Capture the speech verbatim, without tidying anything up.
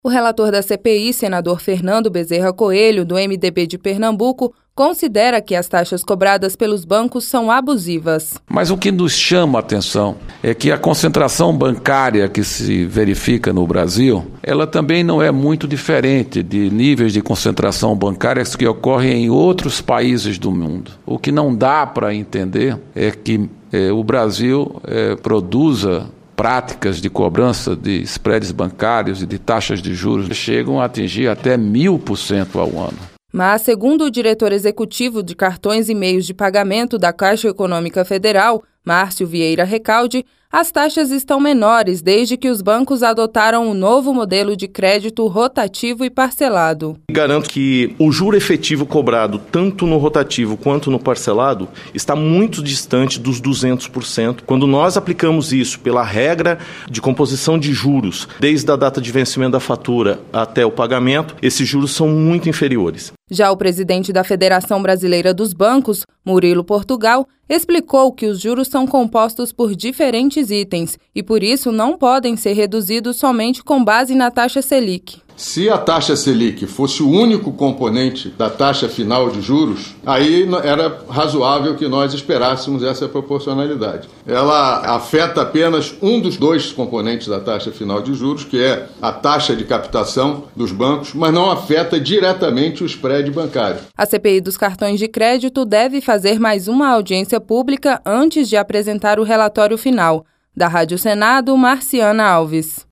O relator da C P I, senador Fernando Bezerra Coelho, do M D B de Pernambuco, considera que as taxas cobradas pelos bancos são abusivas. Mas o que nos chama a atenção é que a concentração bancária que se verifica no Brasil, ela também não é muito diferente de níveis de concentração bancária que ocorrem em outros países do mundo. O que não dá para entender é que é, o Brasil é, produza práticas de cobrança de spreads bancários e de taxas de juros que chegam a atingir até mil por cento ao ano. Mas, segundo o diretor executivo de cartões e meios de pagamento da Caixa Econômica Federal, Márcio Vieira Recalde, as taxas estão menores desde que os bancos adotaram o novo modelo de crédito rotativo e parcelado. Garanto que o juro efetivo cobrado tanto no rotativo quanto no parcelado está muito distante dos duzentos por cento. Quando nós aplicamos isso pela regra de composição de juros, desde a data de vencimento da fatura até o pagamento, esses juros são muito inferiores. Já o presidente da Federação Brasileira dos Bancos, Murilo Portugal, explicou que os juros são compostos por diferentes itens e, por isso, não podem ser reduzidos somente com base na taxa Selic. Se a taxa Selic fosse o único componente da taxa final de juros, aí era razoável que nós esperássemos essa proporcionalidade. Ela afeta apenas um dos dois componentes da taxa final de juros, que é a taxa de captação dos bancos, mas não afeta diretamente o spread bancário. A C P I dos cartões de crédito deve fazer mais uma audiência pública antes de apresentar o relatório final. Da Rádio Senado, Marciana Alves.